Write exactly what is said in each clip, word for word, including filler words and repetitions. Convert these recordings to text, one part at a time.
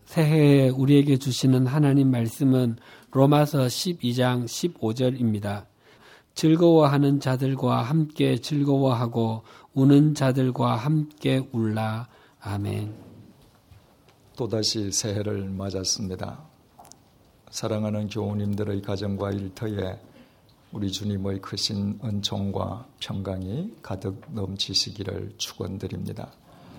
새해에 우리에게 주시는 하나님 말씀은 로마서 십이 장 십오 절입니다. 즐거워하는 자들과 함께 즐거워하고 우는 자들과 함께 울라. 아멘. 또다시 새해를 맞았습니다. 사랑하는 교우님들의 가정과 일터에 우리 주님의 크신 은총과 평강이 가득 넘치시기를 축원드립니다.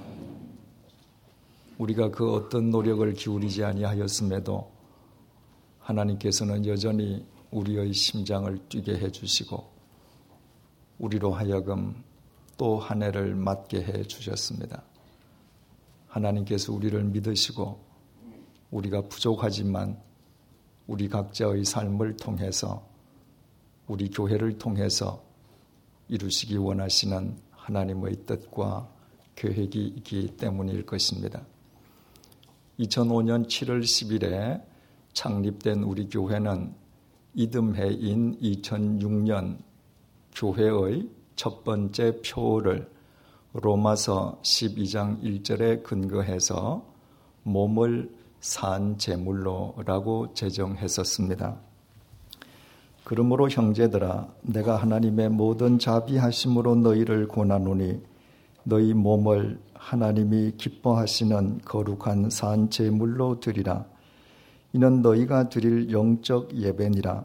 우리가 그 어떤 노력을 기울이지 아니하였음에도 하나님께서는 여전히 우리의 심장을 뛰게 해주시고 우리로 하여금 또 한 해를 맞게 해주셨습니다. 하나님께서 우리를 믿으시고 우리가 부족하지만 우리 각자의 삶을 통해서 우리 교회를 통해서 이루시기 원하시는 하나님의 뜻과 계획이 있기 때문일 것입니다. 이천오 년 칠월 십일에 창립된 우리 교회는 이듬해인 이천육 년 교회의 첫 번째 표어를 로마서 십이 장 일 절에 근거해서 몸을 산 제물로라고 제정했었습니다. 그러므로 형제들아, 내가 하나님의 모든 자비하심으로 너희를 권하노니 너희 몸을 하나님이 기뻐하시는 거룩한 산 제물로 드리라. 이는 너희가 드릴 영적 예배니라.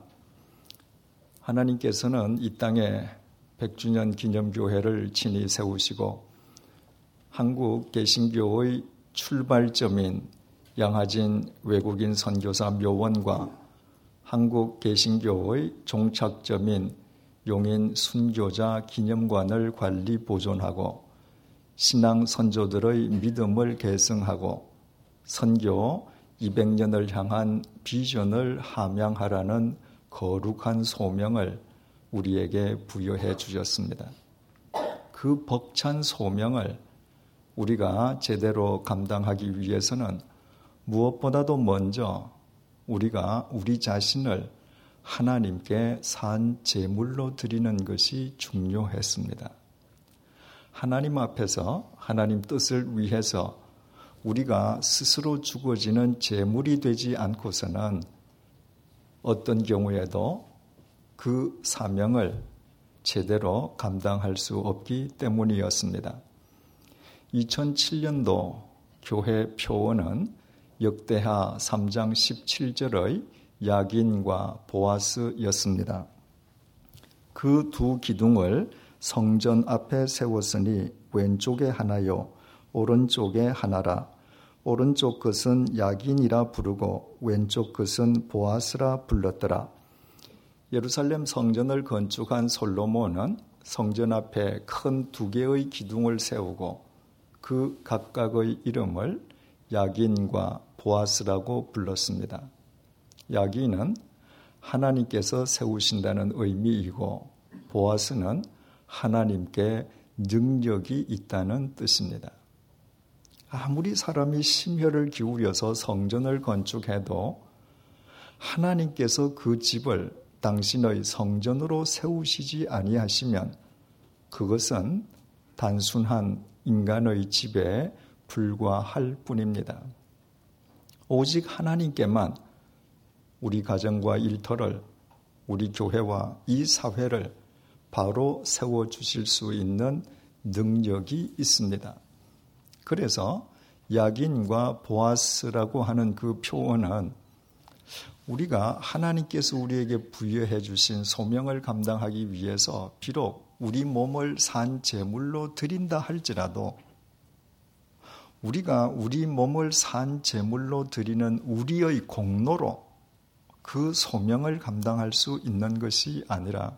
하나님께서는 이 땅에 백 주년 기념교회를 친히 세우시고 한국 개신교의 출발점인 양하진 외국인 선교사 묘원과 한국 개신교의 종착점인 용인 순교자 기념관을 관리 보존하고 신앙 선조들의 믿음을 계승하고 선교 이백 년을 향한 비전을 함양하라는 거룩한 소명을 우리에게 부여해 주셨습니다. 그 벅찬 소명을 우리가 제대로 감당하기 위해서는 무엇보다도 먼저 우리가 우리 자신을 하나님께 산 제물로 드리는 것이 중요했습니다. 하나님 앞에서 하나님 뜻을 위해서 우리가 스스로 죽어지는 제물이 되지 않고서는 어떤 경우에도 그 사명을 제대로 감당할 수 없기 때문이었습니다. 이천칠 년도 교회 표어는 역대하 삼 장 십칠 절의 야긴과 보아스였습니다. 그 두 기둥을 성전 앞에 세웠으니 왼쪽에 하나요 오른쪽에 하나라. 오른쪽 것은 야긴이라 부르고 왼쪽 것은 보아스라 불렀더라. 예루살렘 성전을 건축한 솔로몬은 성전 앞에 큰 두 개의 기둥을 세우고 그 각각의 이름을 야긴과 보아스라고 불렀습니다. 야긴은 하나님께서 세우신다는 의미이고 보아스는 하나님께 능력이 있다는 뜻입니다. 아무리 사람이 심혈을 기울여서 성전을 건축해도 하나님께서 그 집을 당신의 성전으로 세우시지 아니하시면 그것은 단순한 인간의 집에 불과할 뿐입니다. 오직 하나님께만 우리 가정과 일터를, 우리 교회와 이 사회를 바로 세워주실 수 있는 능력이 있습니다. 그래서 야긴과 보아스라고 하는 그 표현은 우리가 하나님께서 우리에게 부여해 주신 소명을 감당하기 위해서 비록 우리 몸을 산 제물로 드린다 할지라도 우리가 우리 몸을 산 제물로 드리는 우리의 공로로 그 소명을 감당할 수 있는 것이 아니라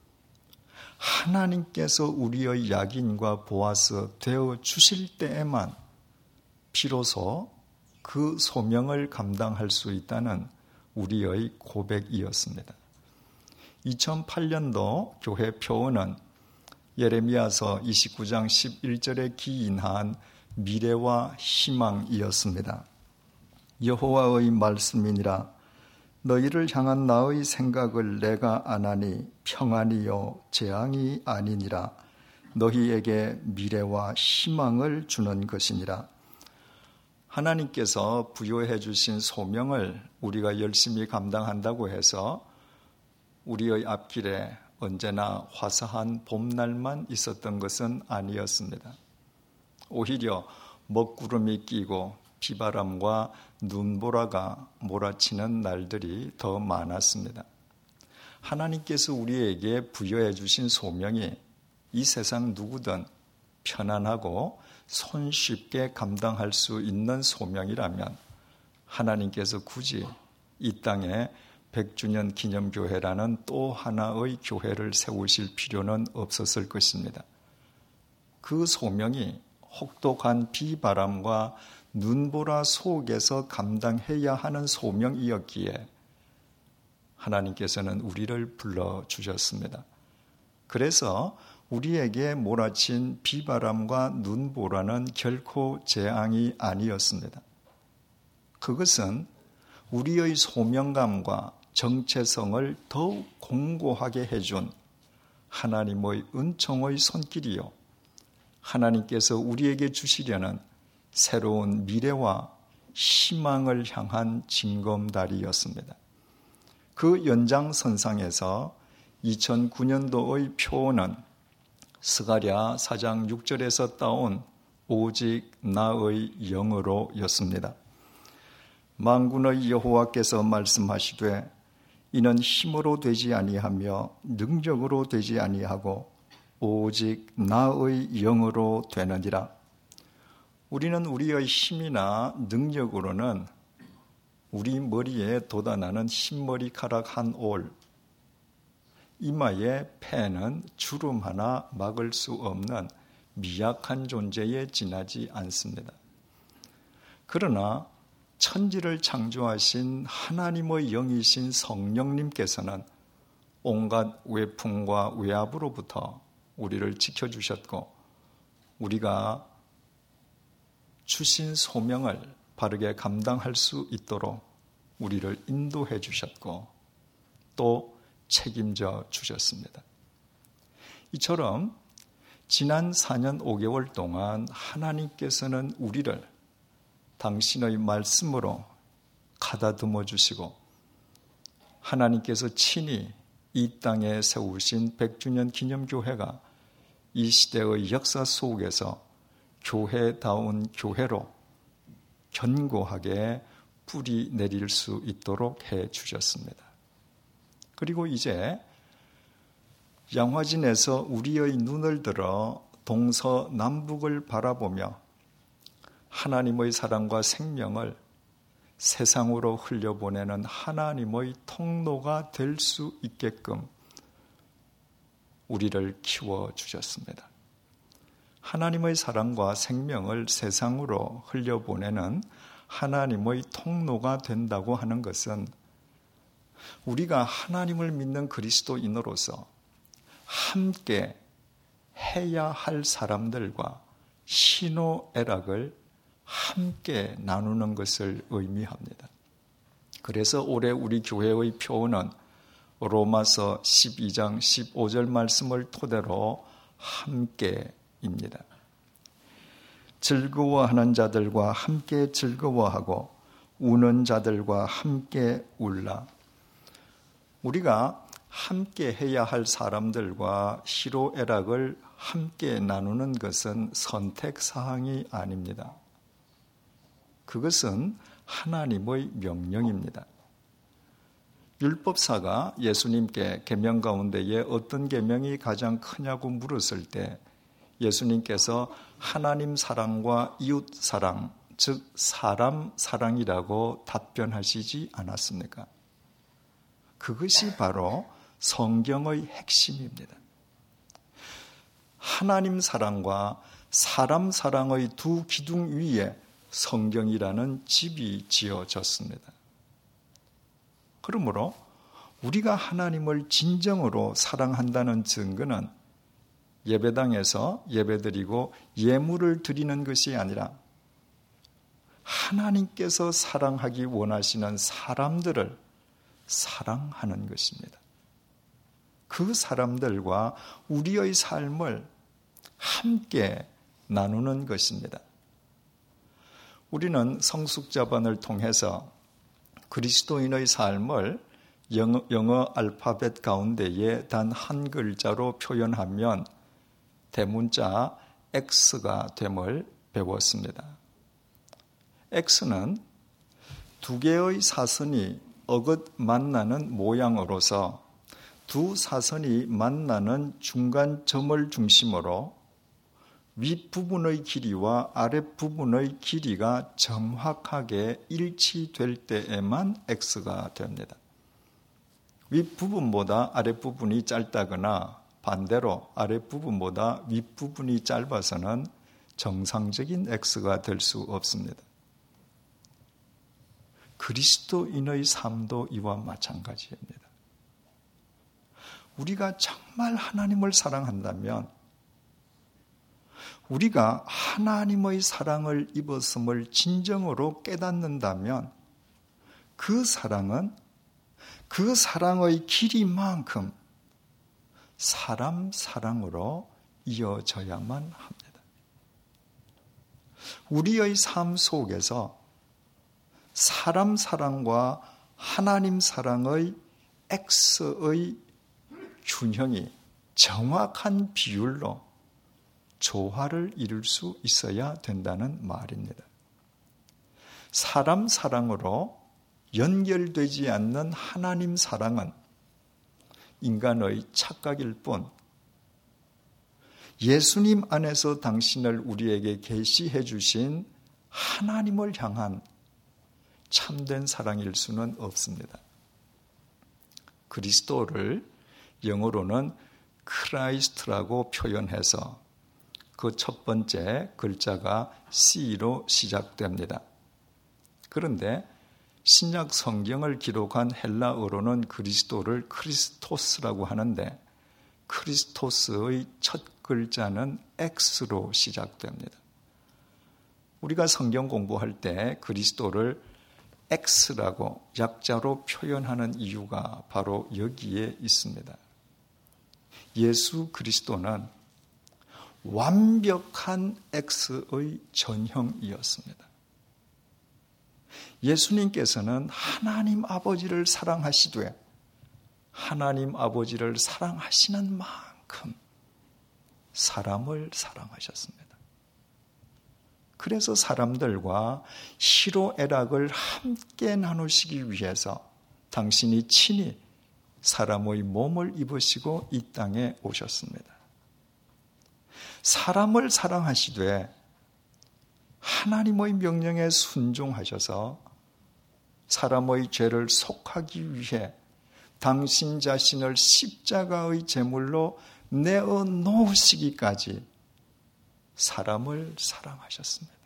하나님께서 우리의 야긴과 보아스 되어 주실 때에만 비로소 그 소명을 감당할 수 있다는 우리의 고백이었습니다. 이천팔 년도 교회 표어는 예레미야서 이십구 장 십일 절에 기인한 미래와 희망이었습니다. 여호와의 말씀이니라. 너희를 향한 나의 생각을 내가 아나니 평안이요 재앙이 아니니라. 너희에게 미래와 희망을 주는 것이니라. 하나님께서 부여해 주신 소명을 우리가 열심히 감당한다고 해서 우리의 앞길에 언제나 화사한 봄날만 있었던 것은 아니었습니다. 오히려 먹구름이 끼고 비바람과 눈보라가 몰아치는 날들이 더 많았습니다. 하나님께서 우리에게 부여해 주신 소명이 이 세상 누구든 편안하고 손쉽게 감당할 수 있는 소명이라면 하나님께서 굳이 이 땅에 백 주년 기념교회라는 또 하나의 교회를 세우실 필요는 없었을 것입니다. 그 소명이 혹독한 비바람과 눈보라 속에서 감당해야 하는 소명이었기에 하나님께서는 우리를 불러주셨습니다. 그래서 우리에게 몰아친 비바람과 눈보라는 결코 재앙이 아니었습니다. 그것은 우리의 소명감과 정체성을 더욱 공고하게 해준 하나님의 은총의 손길이요, 하나님께서 우리에게 주시려는 새로운 미래와 희망을 향한 징검다리였습니다. 그 연장선상에서 이천구 년도의 표어는 스가랴 사 장 육 절에서 따온 오직 나의 영으로였습니다. 만군의 여호와께서 말씀하시되 이는 힘으로 되지 아니하며 능력으로 되지 아니하고 오직 나의 영으로 되느니라. 우리는 우리의 힘이나 능력으로는 우리 머리에 돋아나는 흰머리카락 한 올, 이마에 패는 주름 하나 막을 수 없는 미약한 존재에 지나지 않습니다. 그러나 천지를 창조하신 하나님의 영이신 성령님께서는 온갖 외풍과 외압으로부터 우리를 지켜주셨고 우리가 주신 소명을 바르게 감당할 수 있도록 우리를 인도해 주셨고 또 책임져 주셨습니다. 이처럼 지난 사 년 오 개월 동안 하나님께서는 우리를 당신의 말씀으로 가다듬어 주시고 하나님께서 친히 이 땅에 세우신 백 주년 기념교회가 이 시대의 역사 속에서 교회다운 교회로 견고하게 뿌리 내릴 수 있도록 해 주셨습니다. 그리고 이제 양화진에서 우리의 눈을 들어 동서남북을 바라보며 하나님의 사랑과 생명을 세상으로 흘려보내는 하나님의 통로가 될 수 있게끔 우리를 키워주셨습니다. 하나님의 사랑과 생명을 세상으로 흘려보내는 하나님의 통로가 된다고 하는 것은 우리가 하나님을 믿는 그리스도인으로서 함께 해야 할 사람들과 희노애락을 함께 나누는 것을 의미합니다. 그래서 올해 우리 교회의 표어는 로마서 십이 장 십오 절 말씀을 토대로 함께입니다. 즐거워하는 자들과 함께 즐거워하고 우는 자들과 함께 울라. 우리가 함께 해야 할 사람들과 희로애락을 함께 나누는 것은 선택사항이 아닙니다. 그것은 하나님의 명령입니다. 율법사가 예수님께 계명 가운데에 어떤 계명이 가장 크냐고 물었을 때 예수님께서 하나님 사랑과 이웃 사랑, 즉 사람 사랑이라고 답변하시지 않았습니까? 그것이 바로 성경의 핵심입니다. 하나님 사랑과 사람 사랑의 두 기둥 위에 성경이라는 집이 지어졌습니다. 그러므로 우리가 하나님을 진정으로 사랑한다는 증거는 예배당에서 예배드리고 예물을 드리는 것이 아니라 하나님께서 사랑하기 원하시는 사람들을 사랑하는 것입니다. 그 사람들과 우리의 삶을 함께 나누는 것입니다. 우리는 성숙자반을 통해서 그리스도인의 삶을 영어, 영어 알파벳 가운데에 단 한 글자로 표현하면 대문자 X가 됨을 배웠습니다. X는 두 개의 사선이 어긋 만나는 모양으로서 두 사선이 만나는 중간점을 중심으로 윗부분의 길이와 아랫부분의 길이가 정확하게 일치될 때에만 X가 됩니다. 윗부분보다 아랫부분이 짧다거나 반대로 아랫부분보다 윗부분이 짧아서는 정상적인 X가 될 수 없습니다. 그리스도인의 삶도 이와 마찬가지입니다. 우리가 정말 하나님을 사랑한다면 우리가 하나님의 사랑을 입었음을 진정으로 깨닫는다면 그 사랑은 그 사랑의 길이만큼 사람 사랑으로 이어져야만 합니다. 우리의 삶 속에서 사람 사랑과 하나님 사랑의 X의 균형이 정확한 비율로 조화를 이룰 수 있어야 된다는 말입니다. 사람 사랑으로 연결되지 않는 하나님 사랑은 인간의 착각일 뿐 예수님 안에서 당신을 우리에게 계시해 주신 하나님을 향한 참된 사랑일 수는 없습니다. 그리스도를 영어로는 크라이스트라고 표현해서 그 첫 번째 글자가 C로 시작됩니다. 그런데 신약 성경을 기록한 헬라어로는 그리스도를 크리스토스라고 하는데 크리스토스의 첫 글자는 X로 시작됩니다. 우리가 성경 공부할 때 그리스도를 X라고 약자로 표현하는 이유가 바로 여기에 있습니다. 예수 그리스도는 완벽한 X의 전형이었습니다. 예수님께서는 하나님 아버지를 사랑하시되 하나님 아버지를 사랑하시는 만큼 사람을 사랑하셨습니다. 그래서 사람들과 희로애락을 함께 나누시기 위해서 당신이 친히 사람의 몸을 입으시고 이 땅에 오셨습니다. 사람을 사랑하시되 하나님의 명령에 순종하셔서 사람의 죄를 속하기 위해 당신 자신을 십자가의 제물로 내어 놓으시기까지 사람을 사랑하셨습니다.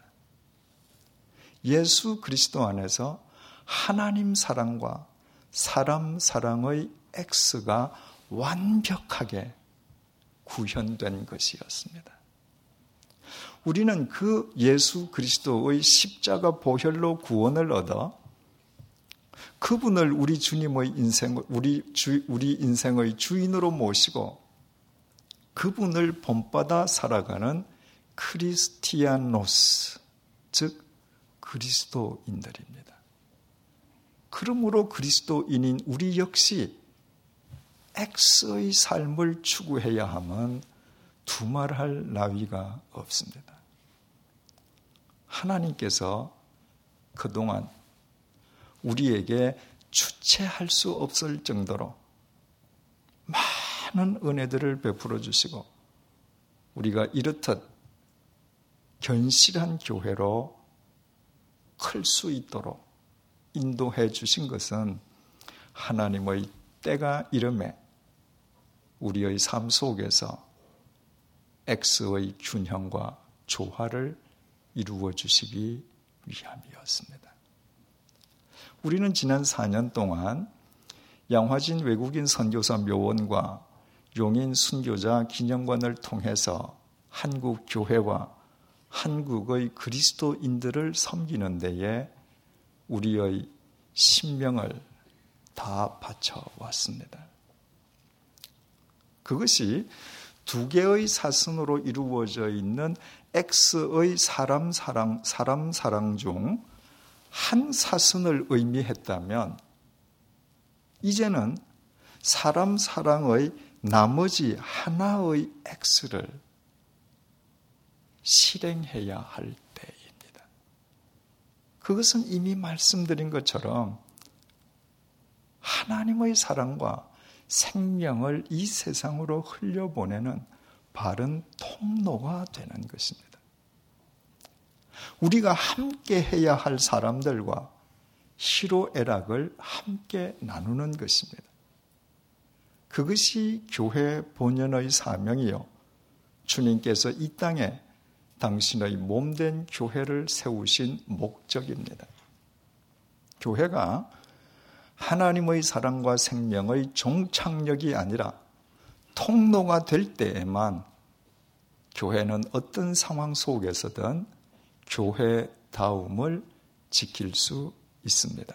예수 그리스도 안에서 하나님 사랑과 사람 사랑의 X가 완벽하게 구현된 것이었습니다. 우리는 그 예수 그리스도의 십자가 보혈로 구원을 얻어 그분을 우리 주님의 인생, 우리 주, 우리 인생의 주인으로 모시고 그분을 본받아 살아가는 크리스티아노스, 즉 그리스도인들입니다. 그러므로 그리스도인인 우리 역시 X의 삶을 추구해야 함은 두말할 나위가 없습니다. 하나님께서 그동안 우리에게 주체할 수 없을 정도로 많은 은혜들을 베풀어 주시고 우리가 이렇듯 견실한 교회로 클 수 있도록 인도해 주신 것은 하나님의 때가 이름에 우리의 삶 속에서 X의 균형과 조화를 이루어 주시기 위함이었습니다. 우리는 지난 사 년 동안 양화진 외국인 선교사 묘원과 용인 순교자 기념관을 통해서 한국 교회와 한국의 그리스도인들을 섬기는 데에 우리의 신명을 다 바쳐왔습니다. 그것이 두 개의 사선으로 이루어져 있는 X의 사람 사랑, 사람 사랑 중 한 사선을 의미했다면 이제는 사람 사랑의 나머지 하나의 X를 실행해야 할 때입니다. 그것은 이미 말씀드린 것처럼 하나님의 사랑과 생명을 이 세상으로 흘려보내는 바른 통로가 되는 것입니다. 우리가 함께 해야 할 사람들과 희로애락을 함께 나누는 것입니다. 그것이 교회 본연의 사명이요, 주님께서 이 땅에 당신의 몸된 교회를 세우신 목적입니다. 교회가 하나님의 사랑과 생명의 종착역이 아니라 통로가 될 때에만 교회는 어떤 상황 속에서든 교회다움을 지킬 수 있습니다.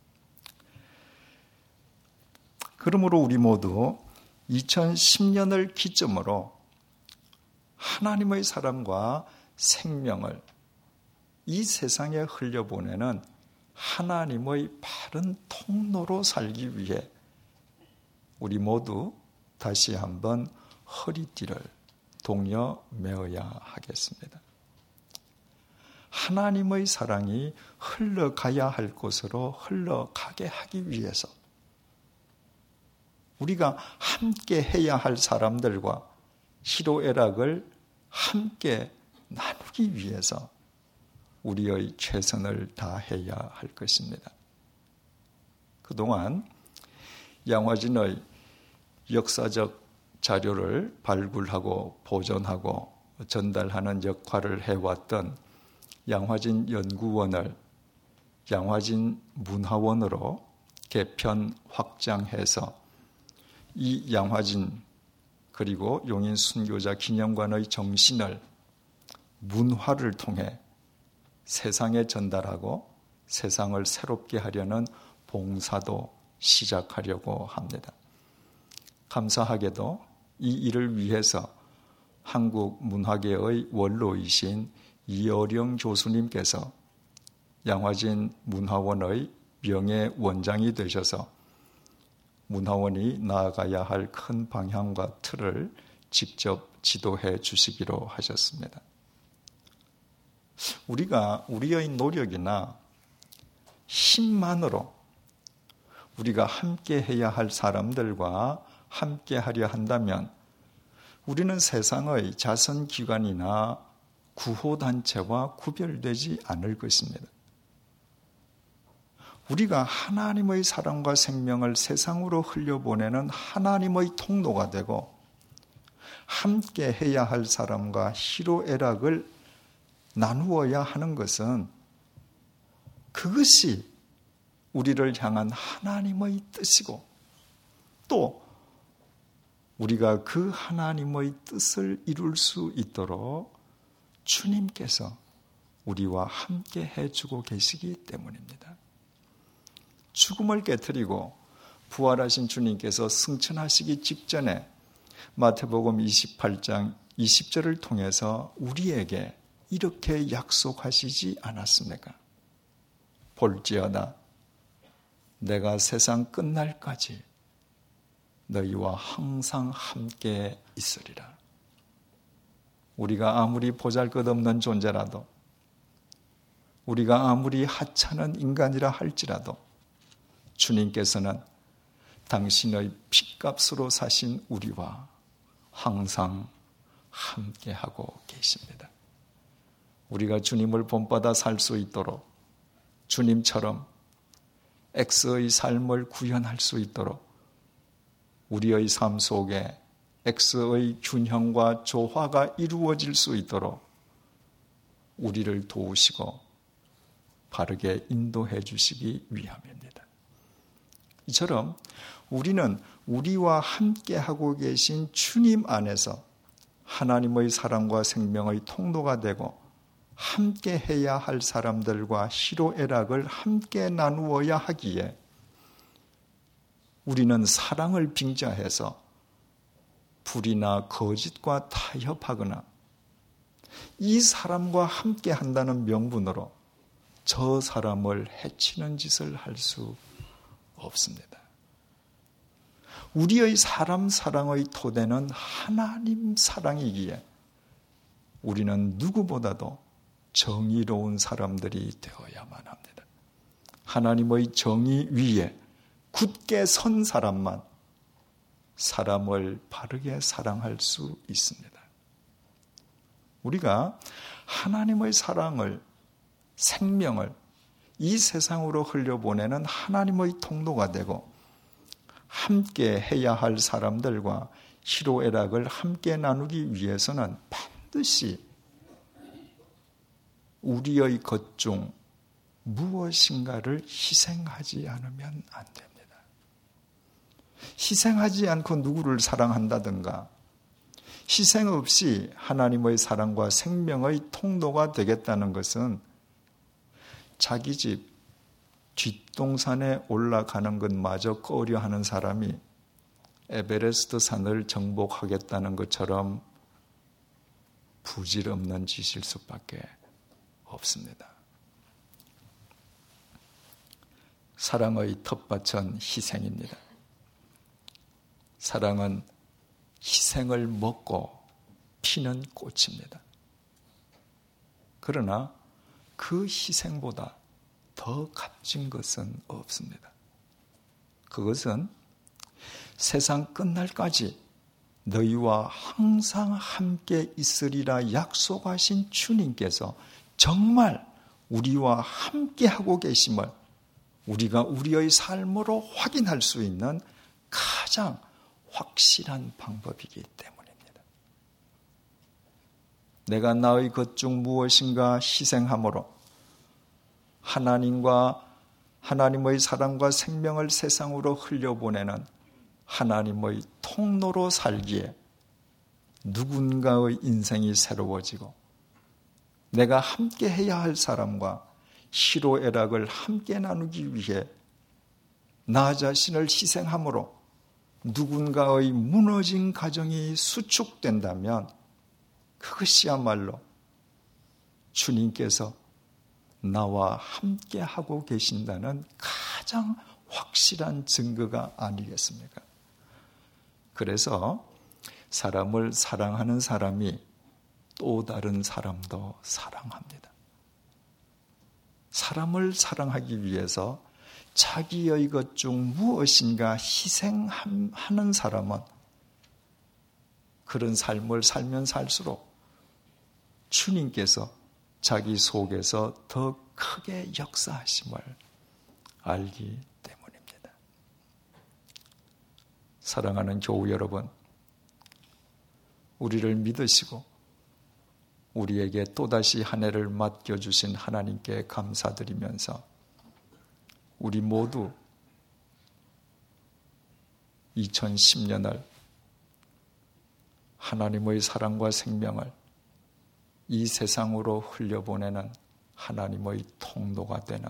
그러므로 우리 모두 이천십 년을 기점으로 하나님의 사랑과 생명을 이 세상에 흘려보내는 하나님의 바른 통로로 살기 위해 우리 모두 다시 한번 허리띠를 동여 메어야 하겠습니다. 하나님의 사랑이 흘러가야 할 곳으로 흘러가게 하기 위해서 우리가 함께 해야 할 사람들과 희로애락을 함께 나누기 위해서 우리의 최선을 다해야 할 것입니다. 그동안 양화진의 역사적 자료를 발굴하고 보존하고 전달하는 역할을 해왔던 양화진 연구원을 양화진 문화원으로 개편 확장해서 이 양화진 그리고 용인 순교자 기념관의 정신을 문화를 통해 세상에 전달하고 세상을 새롭게 하려는 봉사도 시작하려고 합니다. 감사하게도 이 일을 위해서 한국 문화계의 원로이신 이어령 교수님께서 양화진 문화원의 명예원장이 되셔서 문화원이 나아가야 할 큰 방향과 틀을 직접 지도해 주시기로 하셨습니다. 우리가 우리의 노력이나 힘만으로 우리가 함께 해야 할 사람들과 함께 하려 한다면 우리는 세상의 자선기관이나 구호단체와 구별되지 않을 것입니다. 우리가 하나님의 사랑과 생명을 세상으로 흘려보내는 하나님의 통로가 되고 함께 해야 할 사람과 희로애락을 나누어야 하는 것은 그것이 우리를 향한 하나님의 뜻이고 또 우리가 그 하나님의 뜻을 이룰 수 있도록 주님께서 우리와 함께 해주고 계시기 때문입니다. 죽음을 깨트리고 부활하신 주님께서 승천하시기 직전에 마태복음 이십팔 장 이십 절을 통해서 우리에게 이렇게 약속하시지 않았습니까? 볼지어다 내가 세상 끝날까지 너희와 항상 함께 있으리라. 우리가 아무리 보잘것없는 존재라도 우리가 아무리 하찮은 인간이라 할지라도 주님께서는 당신의 핏값으로 사신 우리와 항상 함께하고 계십니다. 우리가 주님을 본받아 살 수 있도록 주님처럼 X의 삶을 구현할 수 있도록 우리의 삶 속에 X의 균형과 조화가 이루어질 수 있도록 우리를 도우시고 바르게 인도해 주시기 위함입니다. 이처럼 우리는 우리와 함께하고 계신 주님 안에서 하나님의 사랑과 생명의 통로가 되고 함께 해야 할 사람들과 희로애락을 함께 나누어야 하기에 우리는 사랑을 빙자해서 불의나 거짓과 타협하거나 이 사람과 함께 한다는 명분으로 저 사람을 해치는 짓을 할 수 없습니다. 우리의 사람 사랑의 토대는 하나님 사랑이기에 우리는 누구보다도 정의로운 사람들이 되어야만 합니다. 하나님의 정의 위에 굳게 선 사람만 사람을 바르게 사랑할 수 있습니다. 우리가 하나님의 사랑을, 생명을 이 세상으로 흘려보내는 하나님의 통로가 되고 함께 해야 할 사람들과 희로애락을 함께 나누기 위해서는 반드시 우리의 것 중 무엇인가를 희생하지 않으면 안 됩니다. 희생하지 않고 누구를 사랑한다든가 희생 없이 하나님의 사랑과 생명의 통로가 되겠다는 것은 자기 집 뒷동산에 올라가는 것마저 꺼려하는 사람이 에베레스트 산을 정복하겠다는 것처럼 부질없는 짓일 수밖에 없습니다. 사랑의 텃밭은 희생입니다. 사랑은 희생을 먹고 피는 꽃입니다. 그러나 그 희생보다 더 값진 것은 없습니다. 그것은 세상 끝날까지 너희와 항상 함께 있으리라 약속하신 주님께서 정말 우리와 함께하고 계심을 우리가 우리의 삶으로 확인할 수 있는 가장 확실한 방법이기 때문입니다. 내가 나의 것 중 무엇인가 희생함으로 하나님과 하나님의 사랑과 생명을 세상으로 흘려보내는 하나님의 통로로 살기에 누군가의 인생이 새로워지고 내가 함께 해야 할 사람과 희로애락을 함께 나누기 위해 나 자신을 희생함으로 누군가의 무너진 가정이 수축된다면 그것이야말로 주님께서 나와 함께 하고 계신다는 가장 확실한 증거가 아니겠습니까? 그래서 사람을 사랑하는 사람이 또 다른 사람도 사랑합니다. 사람을 사랑하기 위해서 자기의 것 중 무엇인가 희생하는 사람은 그런 삶을 살면 살수록 주님께서 자기 속에서 더 크게 역사하심을 알기 때문입니다. 사랑하는 교우 여러분, 우리를 믿으시고 우리에게 또다시 한 해를 맡겨주신 하나님께 감사드리면서 우리 모두 이천십 년을 하나님의 사랑과 생명을 이 세상으로 흘려보내는 하나님의 통로가 되는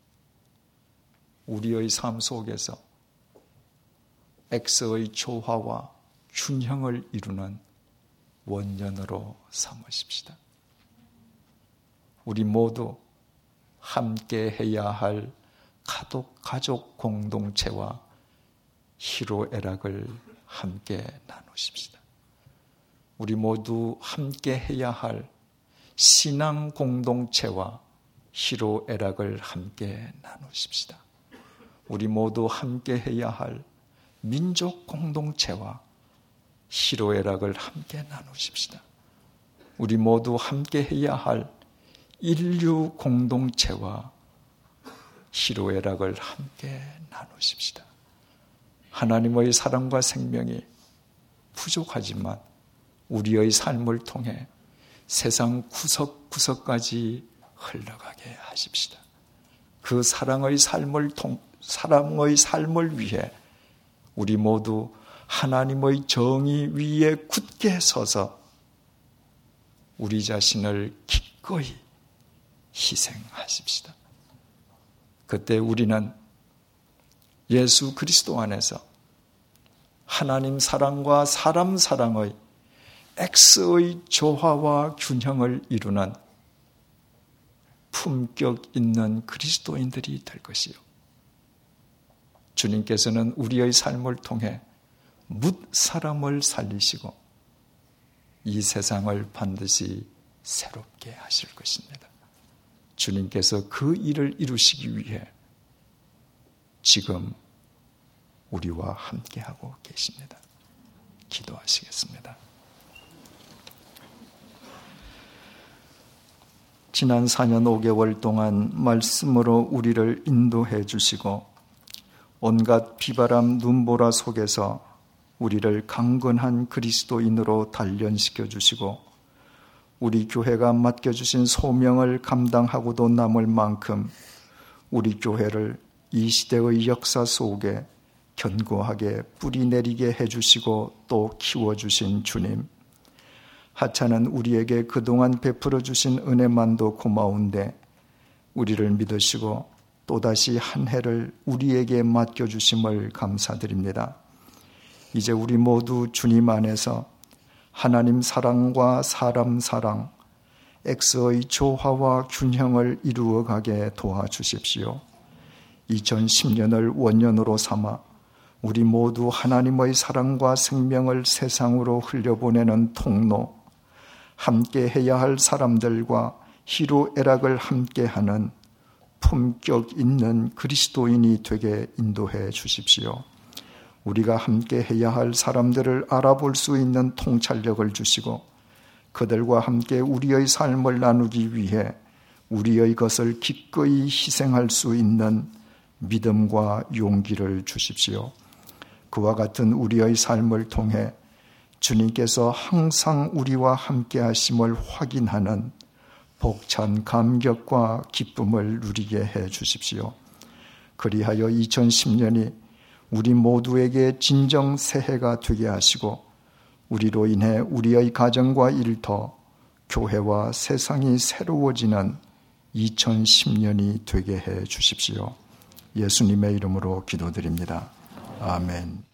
우리의 삶 속에서 X의 조화와 균형을 이루는 원년으로 삼으십시다. 우리 모두 함께 해야 할 가족, 가족 공동체와 희로애락을 함께 나누십시다. 우리 모두 함께 해야 할 신앙 공동체와 희로애락을 함께 나누십시다. 우리 모두 함께 해야 할 민족 공동체와 희로애락을 함께 나누십시다. 우리 모두 함께 해야 할 인류 공동체와 희로애락을 함께 나누십시다. 하나님의 사랑과 생명이 부족하지만 우리의 삶을 통해 세상 구석구석까지 흘러가게 하십시다. 그 사랑의 삶을 통, 사랑의 삶을 위해 우리 모두 하나님의 정의 위에 굳게 서서 우리 자신을 기꺼이 희생하십시다. 그때 우리는 예수 그리스도 안에서 하나님 사랑과 사람 사랑의 X의 조화와 균형을 이루는 품격 있는 그리스도인들이 될 것이요. 주님께서는 우리의 삶을 통해 뭇 사람을 살리시고 이 세상을 반드시 새롭게 하실 것입니다. 주님께서 그 일을 이루시기 위해 지금 우리와 함께하고 계십니다. 기도하시겠습니다. 지난 사 년 오 개월 동안 말씀으로 우리를 인도해 주시고 온갖 비바람 눈보라 속에서 우리를 강건한 그리스도인으로 단련시켜 주시고 우리 교회가 맡겨주신 소명을 감당하고도 남을 만큼 우리 교회를 이 시대의 역사 속에 견고하게 뿌리내리게 해주시고 또 키워주신 주님, 하찮은 우리에게 그동안 베풀어 주신 은혜만도 고마운데 우리를 믿으시고 또다시 한 해를 우리에게 맡겨주심을 감사드립니다. 이제 우리 모두 주님 안에서 하나님 사랑과 사람 사랑, X의 조화와 균형을 이루어가게 도와주십시오. 이천십 년을 원년으로 삼아 우리 모두 하나님의 사랑과 생명을 세상으로 흘려보내는 통로, 함께 해야 할 사람들과 희로애락을 함께하는 품격 있는 그리스도인이 되게 인도해 주십시오. 우리가 함께 해야 할 사람들을 알아볼 수 있는 통찰력을 주시고 그들과 함께 우리의 삶을 나누기 위해 우리의 것을 기꺼이 희생할 수 있는 믿음과 용기를 주십시오. 그와 같은 우리의 삶을 통해 주님께서 항상 우리와 함께 하심을 확인하는 벅찬 감격과 기쁨을 누리게 해 주십시오. 그리하여 이천십 년이 우리 모두에게 진정 새해가 되게 하시고 우리로 인해 우리의 가정과 일터, 교회와 세상이 새로워지는 이천십 년이 되게 해 주십시오. 예수님의 이름으로 기도드립니다. 아멘.